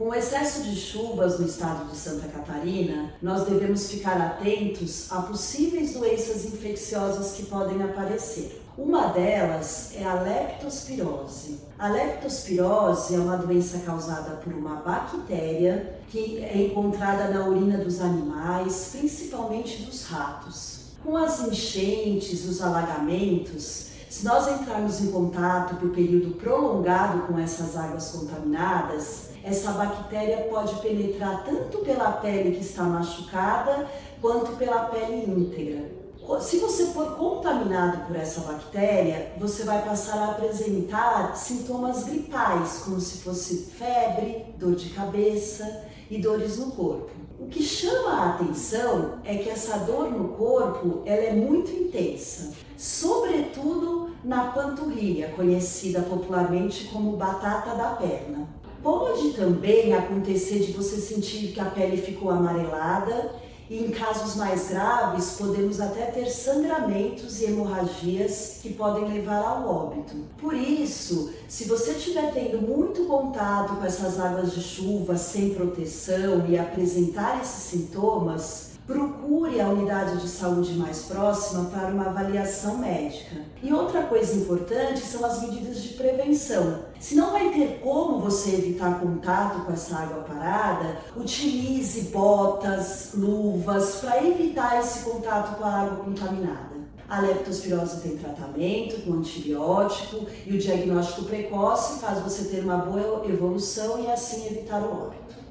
Com o excesso de chuvas no estado de Santa Catarina, nós devemos ficar atentos a possíveis doenças infecciosas que podem aparecer. Uma delas é a leptospirose. A leptospirose é uma doença causada por uma bactéria que é encontrada na urina dos animais, principalmente dos ratos. Com as enchentes, os alagamentos, se nós entrarmos em contato por período prolongado com essas águas contaminadas, essa bactéria pode penetrar tanto pela pele que está machucada, quanto pela pele íntegra. Se você for contaminado por essa bactéria, você vai passar a apresentar sintomas gripais, como se fosse febre, dor de cabeça e dores no corpo. O que chama a atenção é que essa dor no corpo ela é muito intensa, sobretudo na panturrilha, conhecida popularmente como batata da perna. Pode também acontecer de você sentir que a pele ficou amarelada e em casos mais graves podemos até ter sangramentos e hemorragias que podem levar ao óbito. Por isso, se você estiver tendo muito contato com essas águas de chuva sem proteção e apresentar esses sintomas, procure a unidade de saúde mais próxima para uma avaliação médica. E outra coisa importante são as medidas de prevenção. Se não vai ter como você evitar contato com essa água parada, utilize botas, luvas para evitar esse contato com a água contaminada. A leptospirose tem tratamento com antibiótico e o diagnóstico precoce faz você ter uma boa evolução e assim evitar o óbito.